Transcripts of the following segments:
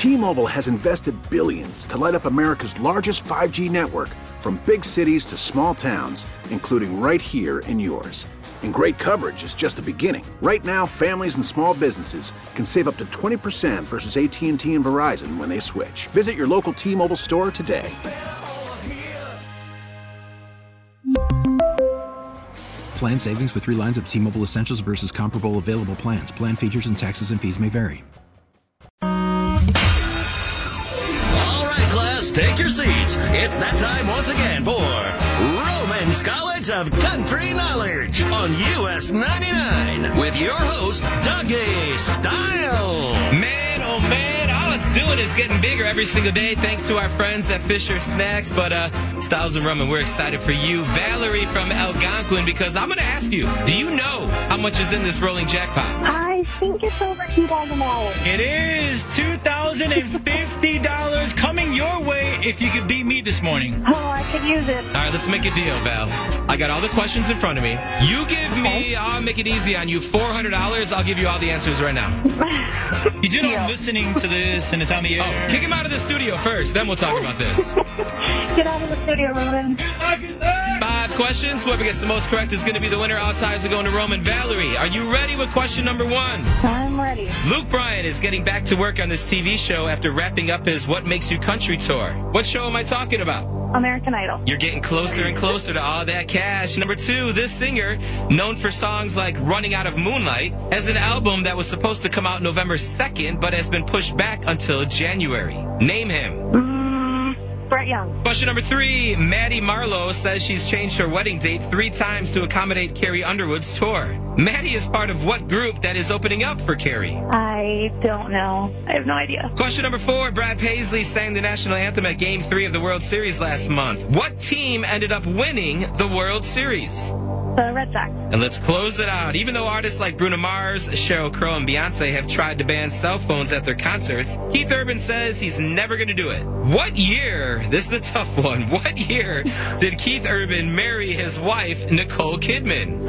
T-Mobile has invested billions to light up America's largest 5G network, from big cities to small towns, including right here in yours. And great coverage is just the beginning. Right now, families and small businesses can save up to 20% versus AT&T and Verizon when they switch. Visit your local T-Mobile store today. Plan savings with 3 lines of T-Mobile Essentials versus comparable available plans. Plan features and taxes and fees may vary. All right, class, take your seats. It's that time once again for Roman's College of Country Knowledge on US 99 with your host, Dougie Style. Man, oh man, all it's doing is getting bigger every single day thanks to our friends at Fisher Snacks. But Styles and Roman, we're excited for you, Valerie from Algonquin, because I'm going to ask you, do you know how much is in this rolling jackpot? I think it's over $2,000. It is $2,050 coming your way if you could beat me this morning. Oh, I could use it. All right, let's make a deal, Val. I got all the questions in front of me. You give me, I'll make it easy on you, $400. I'll give you all the answers right now. You do know I'm listening to this and it's on the air. Oh, kick him out of the studio first, then we'll talk about this. Get out of the studio, Roman. 5 questions. Whoever gets the most correct is going to be the winner. All ties are going to Roman. Valerie, are you ready with question number 1? I'm ready. Luke Bryan is getting back to work on this TV show after wrapping up his What Makes You Country tour. What show am I talking about? American Idol. You're getting closer and closer to all that cash. Number 2, this singer, known for songs like Running Out of Moonlight, has an album that was supposed to come out November 2nd, but has been pushed back until January. Name him. Brett Young. Question number 3, Maddie Marlowe says she's changed her wedding date 3 times to accommodate Carrie Underwood's tour. Maddie is part of what group that is opening up for Carrie? I don't know. I have no idea. Question number 4, Brad Paisley sang the national anthem at Game 3 of the World Series last month. What team ended up winning the World Series? The Red Sox. And let's close it out. Even though artists like Bruno Mars, Sheryl Crow, and Beyonce have tried to ban cell phones at their concerts, Keith Urban says he's never going to do it. What year, this is a tough one, what year did Keith Urban marry his wife, Nicole Kidman?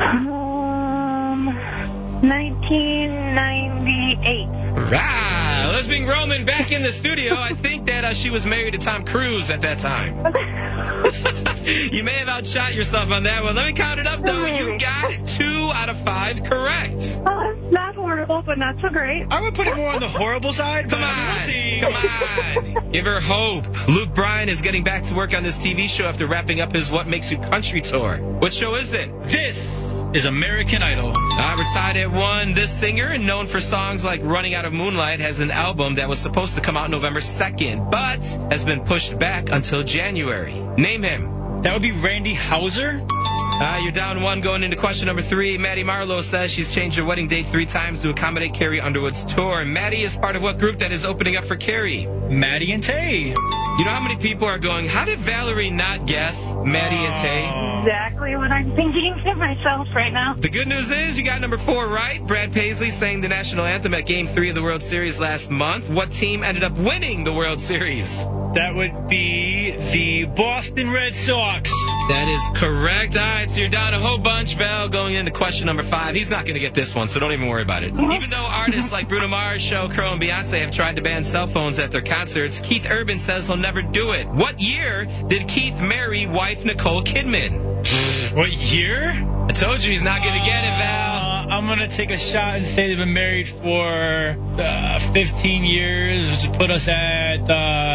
1998. Right. Let's bring Roman back in the studio. I think that she was married to Tom Cruise at that time. You may have outshot yourself on that one. Let me count it up, though. You got 2 out of 5 correct. Oh, it's not horrible, but not so great. I would put it more on the horrible side. Come on. We'll see. Come on. Give her hope. Luke Bryan is getting back to work on this TV show after wrapping up his What Makes You Country tour. What show is it? This is American Idol. We're tied at 1. This singer, known for songs like Running Out of Moonlight, has an album that was supposed to come out November 2nd, but has been pushed back until January. Name him. That would be Randy Houser. You're down 1 going into question number 3. Maddie Marlowe says she's changed her wedding date 3 times to accommodate Carrie Underwood's tour. Maddie is part of what group that is opening up for Carrie? Maddie and Tay. You know how many people are going, how did Valerie not guess Maddie and Tay? Exactly what I'm thinking to myself right now. The good news is you got number 4 right. Brad Paisley sang the national anthem at Game 3 of the World Series last month. What team ended up winning the World Series? That would be the Boston Red Sox. That is correct. All right, so you're down a whole bunch, Val, going into question number 5. He's not going to get this one, so don't even worry about it. Even though artists like Bruno Mars, Sheryl Crow, and Beyonce have tried to ban cell phones at their concerts, Keith Urban says he'll never do it. What year did Keith marry wife Nicole Kidman? What year? I told you he's not going to get it, Val. I'm going to take a shot and say they've been married for 15 years, which would put us at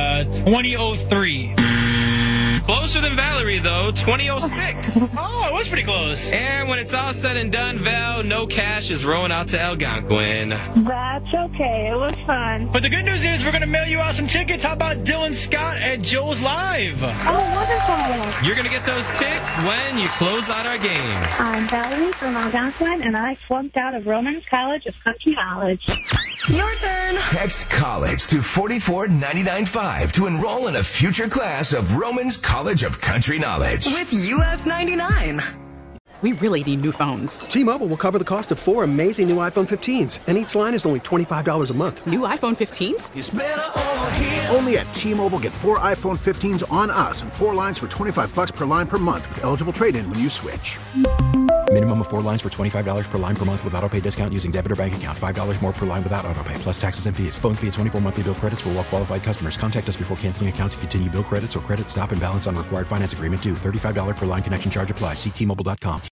2003. Closer than Valerie, though, 2006. Oh, it was pretty close. And when it's all said and done, Val, no cash is rolling out to Algonquin. That's okay. It was fun. But the good news is we're going to mail you out some tickets. How about Dylan Scott at Joe's Live? Oh, wonderful. You're going to get those tickets when you close out our game. I'm Valerie from Algonquin, and I flunked out of Roman's College of Country Knowledge. Your turn. Text college to 44995 to enroll in a future class of Roman's College of Country Knowledge. With US 99. We really need new phones. T-Mobile will cover the cost of 4 amazing new iPhone 15s, and each line is only $25 a month. New iPhone 15s? It's better over here. Only at T-Mobile, get 4 iPhone 15s on us and 4 lines for $25 per line per month with eligible trade-in when you switch. Minimum of 4 lines for $25 per line per month with autopay discount using debit or bank account. $5 more per line without autopay, plus taxes and fees. Phone fee at 24 monthly bill credits for well-qualified customers. Contact us before canceling account to continue bill credits or credit stop and balance on required finance agreement due. $35 per line connection charge applies. See T-Mobile.com.